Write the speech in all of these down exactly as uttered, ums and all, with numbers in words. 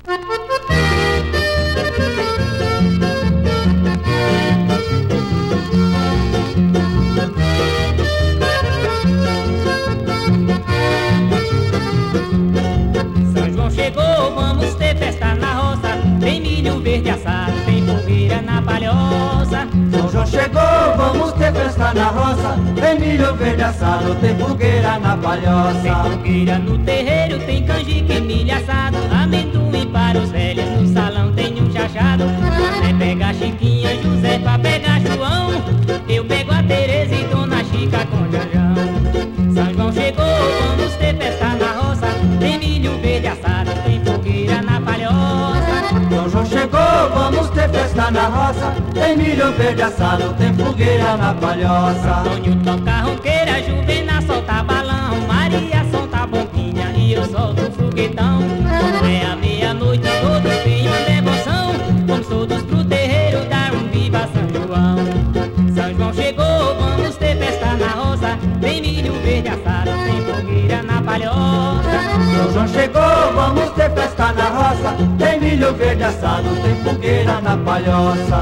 São João chegou, vamos ter festa na roça. Tem milho verde assado, tem fogueira na palhoça. São João chegou, vamos ter festa na roça. Tem milho verde assado, tem fogueira na palhoça. Tem fogueira no terreiro, tem canjica e milho assado. Amendoim para os velhos, no salão tem um chachado. José pega a Chiquinha, José pra pegar João. Eu pego a Tereza e Dona Chica com Janjão. São João chegou, vamos ter festa na roça. Tem milho verde assado, tem fogueira na palhoça. São João chegou, vamos ter festa na roça. Tem milho verde assado, tem fogueira na palhoça. Antônio toca ronqueira, Juvena solta balão. Maria solta bombinha e eu solto o foguetão. Quando é a meia-noite todos têm uma devoção. Vamos todos pro terreiro dar um viva São João. São João chegou, vamos ter festa na roça. Tem milho verde assado, tem fogueira na palhoça. São João chegou, vamos ter festa na roça. Tem milho verde assado, tem fogueira na palhoça.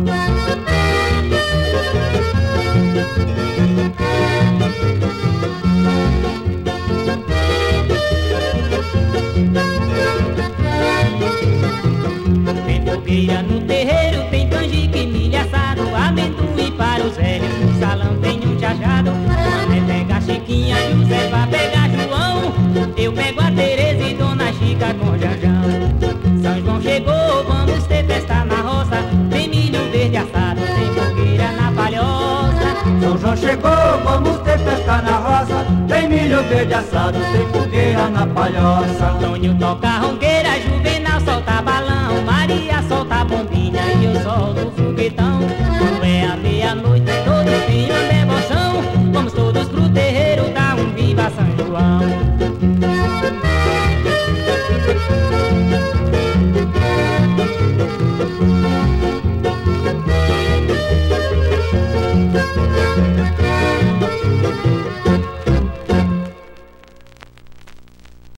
Tem fogueira no terreiro, tem canjica e milho assado. Amendoim para os velhos, no salão tem um chachado. Mané pega a Chiquinha, José pra pegar João. Eu pego a Tereza e Dona Chica com Janjão. São João chegou, vamos ter festa na roça. Tem milho verde assado, tem fogueira na palhoça. São João chegou, vamos ter festa na roça. Tem milho verde assado, tem fogueira na palhoça. Antônio toca ronqueira, Juvenal solta balão. Maria solta bombinha e eu solto o foguetão. Quando é a meia-noite todos têm uma